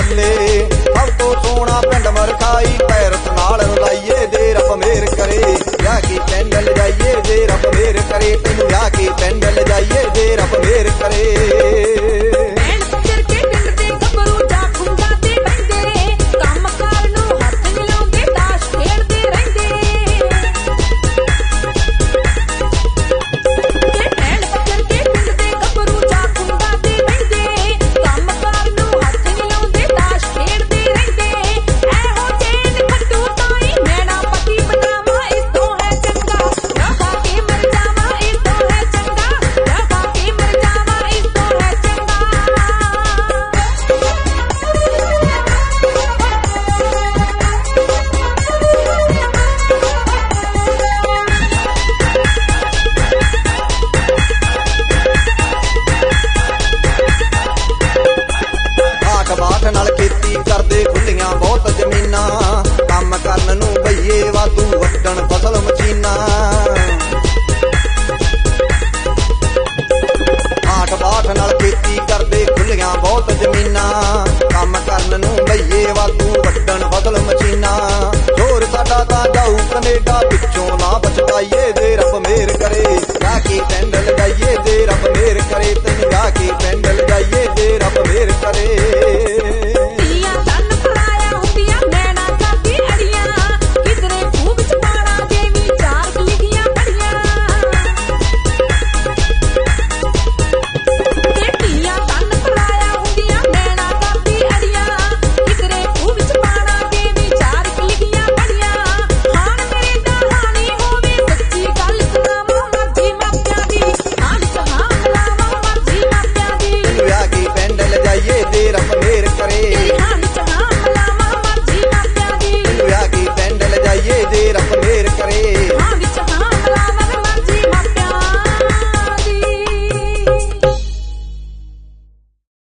ਚੱਲੇ। ਸਭ ਤੋਂ ਸੋਹਣਾ ਪਿੰਡ ਮਰਖਾਈ ਪੈਰਸ ਨਾਲ ਰਲਾਈਏ ਜੇ ਰੱਬ ਮੇਰ ਕਰੇ। ਵਿਆਹ ਕੇ ਪਿੰਡ ਲਿਜਾਈਏ ਜੇ ਰੱਬ ਮੇਰ ਕਰੇ। ਤੈਨੂੰ ਵਿਆਹ ਕੇ ਪਿੰਡ ਲਿਜਾਈਏ ਜੇ ਰੱਬ ਮੇਰ ਕਰੇ। ਨਾਲ ਖੇਤੀ ਕਰਦੇ ਖੁੱਲੀਆਂ ਬਹੁਤ ਜ਼ਮੀਨਾਂ। ਕੰਮ ਕਰਨ ਨੂੰ ਬਈਏ ਵਾਧੂ ਵੱਢਣ ਫਸਲ ਮਸ਼ੀਨਾਂ। ਆਠ ਬਾਠ ਨਾਲ ਖੇਤੀ ਕਰਦੇ ਖੁੱਲੀਆਂ ਬਹੁਤ ਜ਼ਮੀਨਾਂ। ਕੰਮ ਕਰਨ ਨੂੰ ਬਈਏ ਵਾਧੂ ਵੱਢਣ ਫਸਲ ਮਸ਼ੀਨਾਂ। ਜ਼ੋਰ ਸਾਡਾ ਤਾਂ ਜਾਊ ਕਨੇਡਾ ਪਿੱਛੋਂ ਨਾ ਬਚਕਾਈਏ ਜੇ ਰੱਬ ਮੇਰ ਕਰੇ। ਜਾ ਕੇ ਪਿੰਡ ਲਜਾਈਏ ਜੇ ਰੱਬ ਮੇਰ ਕਰੇ। ਤੈਨੂੰ ਜਾ ਕੇ ਪਿੰਡ ਲਜਾਈਏ ਜੇ ਰੱਬ ਮੇਰ ਕਰੇ। ਰੱਬ ਮੇਰ ਕਰੇ।